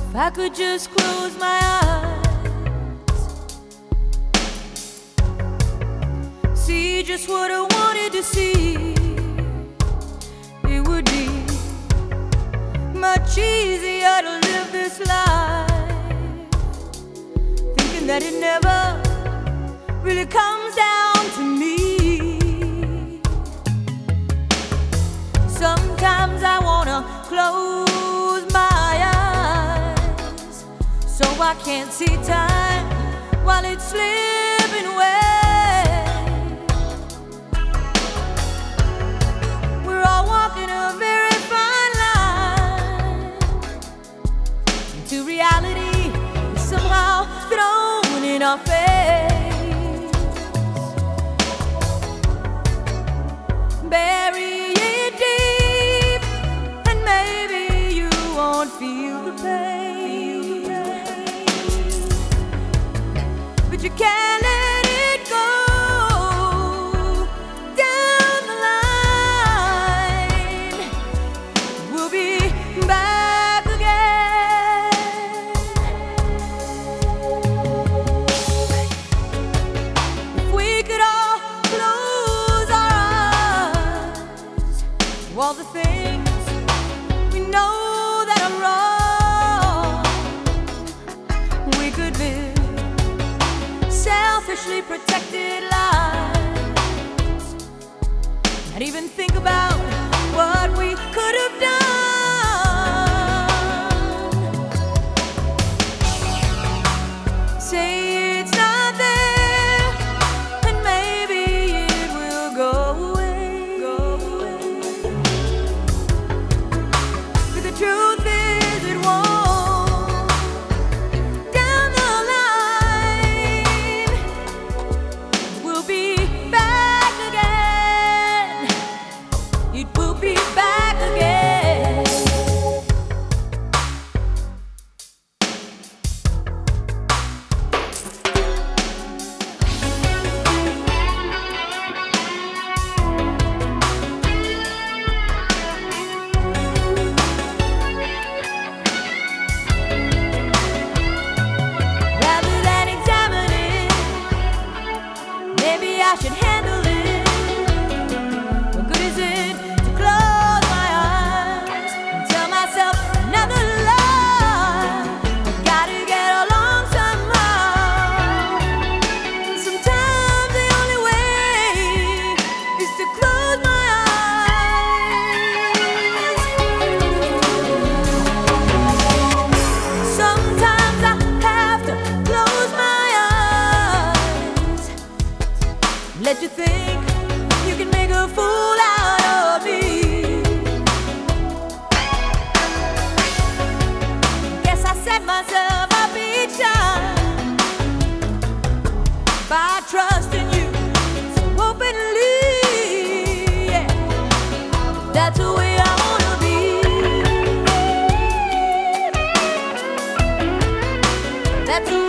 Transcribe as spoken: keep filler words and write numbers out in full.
If I could just close my eyes, see just what I wanted to see, it would be much easier to live this life, thinking that it never really comes down to me. Sometimes I wanna close my eyes so I can't see time while it's slipping away. We're all walking a very fine line until reality is somehow thrown in our face. Bury it deep and maybe you won't feel the pain, but you can't let it go. Down the line, we'll be back again. If we could all close our eyes to all the things we know that are wrong, we could live selfishly protected lives, not even think about what we could have done. Say it's not there, and maybe it will go away. Go away. But the truth is it won't. Down the line, we'll be back again. It will be back again. Rather than examine it, maybe I should handle it. What good is it to close my eyes and tell myself another lie? I gotta get along somehow. Sometimes the only way is to close my eyes. Sometimes I have to close my eyes, let you think you can make a fool out of me. Guess I set myself up each time by trusting you so openly. Yeah, that's the way I wanna be. That's the